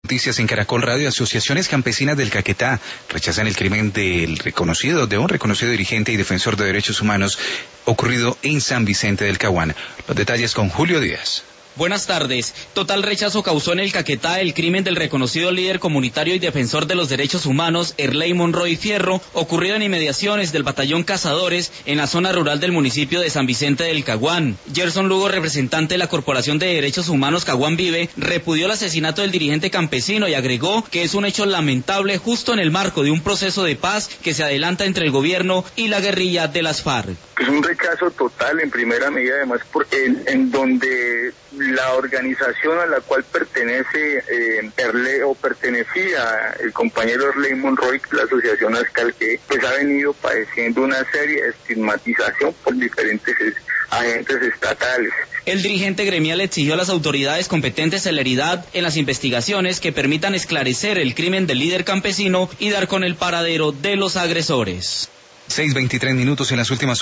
Noticias en Caracol Radio. Asociaciones campesinas del Caquetá rechazan el crimen de un reconocido dirigente y defensor de derechos humanos ocurrido en San Vicente del Caguán. Los detalles con Julio Díaz. Buenas tardes. Total rechazo causó en el Caquetá el crimen del reconocido líder comunitario y defensor de los derechos humanos, Erley Monroy Fierro, ocurrido en inmediaciones del batallón Cazadores en la zona rural del municipio de San Vicente del Caguán. Gerson Lugo, representante de la Corporación de Derechos Humanos Caguán Vive, repudió el asesinato del dirigente campesino y agregó que es un hecho lamentable justo en el marco de un proceso de paz que se adelanta entre el gobierno y la guerrilla de las FARC. Es un rechazo total en primera medida, además en donde la organización a la cual pertenece pertenecía el compañero Erley Monroy, la asociación Ascalque, pues ha venido padeciendo una serie de estigmatización por diferentes agentes estatales. El dirigente gremial exigió a las autoridades competentes celeridad en las investigaciones que permitan esclarecer el crimen del líder campesino y dar con el paradero de los agresores. 6:23 en las últimas